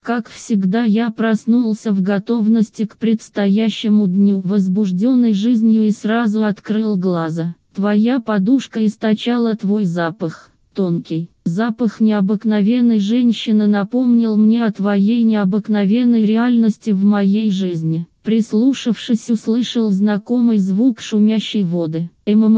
Как всегда, я проснулся в готовности к предстоящему дню, возбужденной жизнью, и сразу открыл глаза. Твоя подушка источала твой запах, тонкий. Запах необыкновенной женщины напомнил мне о твоей необыкновенной реальности в моей жизни. Прислушавшись, услышал знакомый звук шумящей воды.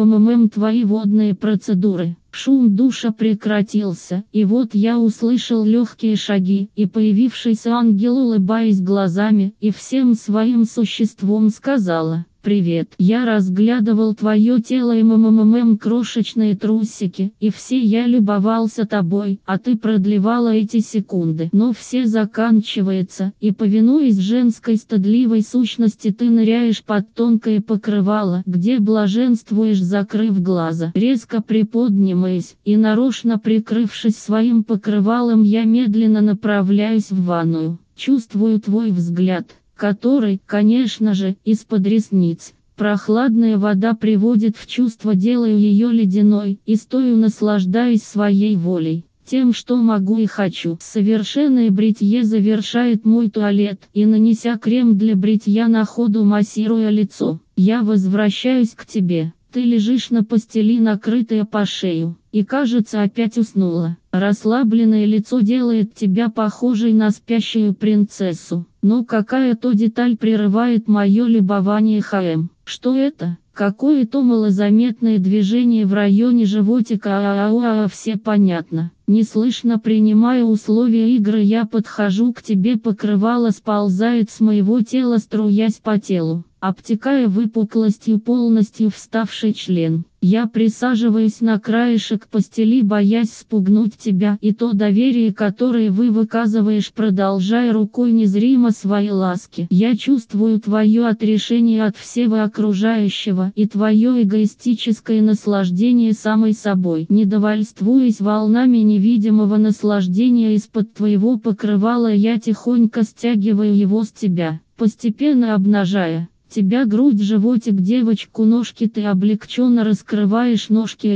Твои водные процедуры. Шум душа прекратился, и вот я услышал легкие шаги, и появившийся ангел, улыбаясь глазами и всем своим существом, сказала: «Привет». Я разглядывал твое тело, крошечные трусики, и все я любовался тобой, а ты продлевала эти секунды. Но все заканчивается, и, повинуясь женской стыдливой сущности, ты ныряешь под тонкое покрывало, где блаженствуешь, закрыв глаза. Резко приподнимаясь и нарочно прикрывшись своим покрывалом, я медленно направляюсь в ванную. Чувствую твой взгляд, который, конечно же, из-под ресниц. Прохладная вода приводит в чувство, делаю ее ледяной, и стою, наслаждаясь своей волей, тем, что могу и хочу. Совершенное бритье завершает мой туалет, и, нанеся крем для бритья, на ходу массируя лицо, я возвращаюсь к тебе. Ты лежишь на постели, накрытая по шею, и, кажется, опять уснула. Расслабленное лицо делает тебя похожей на спящую принцессу. Но какая-то деталь прерывает мое любование. Что это? Какое-то малозаметное движение в районе животика. Все понятно. Неслышно принимая условия игры, я подхожу к тебе, покрывало сползает с моего тела, струясь по телу, обтекая выпуклостью полностью вставший член. Я присаживаюсь на краешек постели, боясь спугнуть тебя и то доверие, которое вы выказываешь, продолжая рукой незримо свои ласки. Я чувствую твое отрешение от всего окружающего и твое эгоистическое наслаждение самой собой. Не довольствуясь волнами невидимого наслаждения из-под твоего покрывала, я тихонько стягиваю его с тебя, постепенно обнажая тебя грудь, животик, девочку, ножки. Ты облегченно раскрываешь ножки.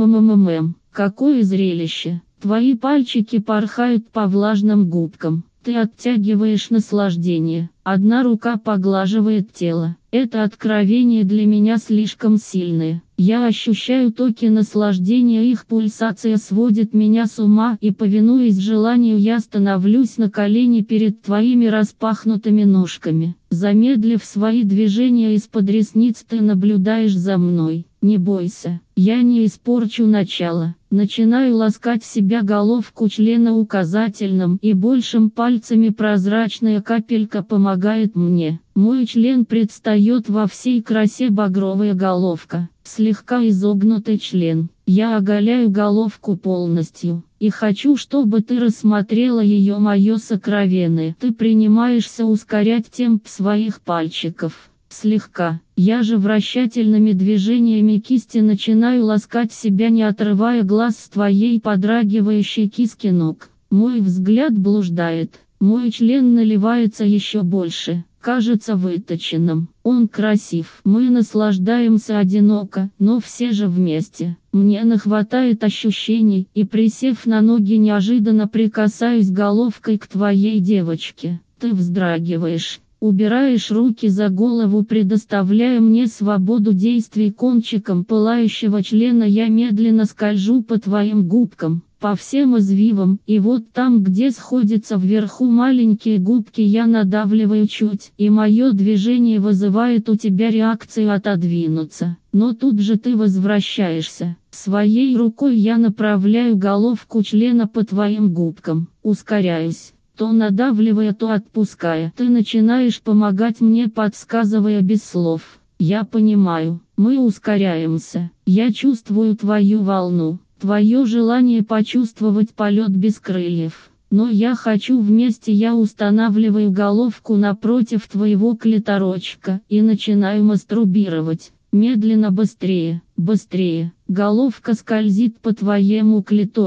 Какое зрелище! Твои пальчики порхают по влажным губкам. Ты оттягиваешь наслаждение. Одна рука поглаживает тело. Это откровение для меня слишком сильное. Я ощущаю токи наслаждения, их пульсация сводит меня с ума, и, повинуясь желанию, я становлюсь на колени перед твоими распахнутыми ножками. Замедлив свои движения, из-под ресниц ты наблюдаешь за мной. Не бойся, я не испорчу начало. Начинаю ласкать себя, головку члена указательным и большим пальцами, прозрачная капелька помогает мне. Мой член предстает во всей красе, багровая головка, слегка изогнутый член. Я оголяю головку полностью, и хочу, чтобы ты рассмотрела ее, мое сокровенное. Ты принимаешься ускорять темп своих пальчиков. Слегка. Я же вращательными движениями кисти начинаю ласкать себя, не отрывая глаз с твоей подрагивающей киски ног. Мой взгляд блуждает. Мой член наливается еще больше, кажется выточенным. Он красив. Мы наслаждаемся одиноко, но все же вместе. Мне нахватает ощущений, и, присев на ноги, неожиданно прикасаюсь головкой к твоей девочке. Ты вздрагиваешь. Убираешь руки за голову, предоставляя мне свободу действий. Кончиком пылающего члена я медленно скольжу по твоим губкам, по всем извивам, и вот там, где сходятся вверху маленькие губки, я надавливаю чуть, и мое движение вызывает у тебя реакцию отодвинуться. Но тут же ты возвращаешься. Своей рукой я направляю головку члена по твоим губкам, ускоряюсь, то надавливая, то отпуская. Ты начинаешь помогать мне, подсказывая без слов. Я понимаю, мы ускоряемся. Я чувствую твою волну, твое желание почувствовать полет без крыльев. Но я хочу вместе. Я устанавливаю головку напротив твоего клиторочка и начинаю мастурбировать. Медленно, быстрее, быстрее. Головка скользит по твоему клиторку.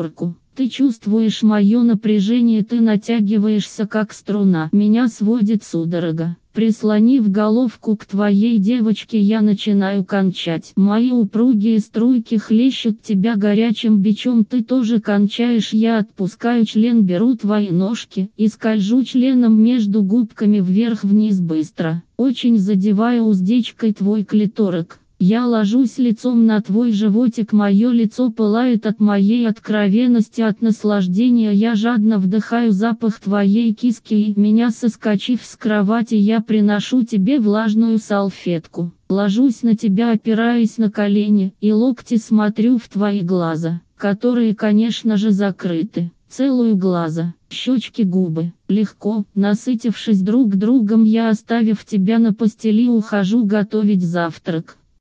Ты чувствуешь мое напряжение, ты натягиваешься как струна. Меня сводит судорога. Прислонив головку к твоей девочке, я начинаю кончать. Мои упругие струйки хлещут тебя горячим бичом, ты тоже кончаешь. Я отпускаю член, беру твои ножки и скольжу членом между губками вверх-вниз быстро. Очень задеваю уздечкой твой клиторок. Я ложусь лицом на твой животик, мое лицо пылает от моей откровенности, от наслаждения. Я жадно вдыхаю запах твоей киски, и меня, соскочив с кровати, я приношу тебе влажную салфетку. Ложусь на тебя, опираясь на колени, и локти, смотрю в твои глаза, которые, конечно же, закрыты. Целую глаза, щечки, губы. Легко, насытившись друг другом, я, оставив тебя на постели, ухожу готовить завтрак.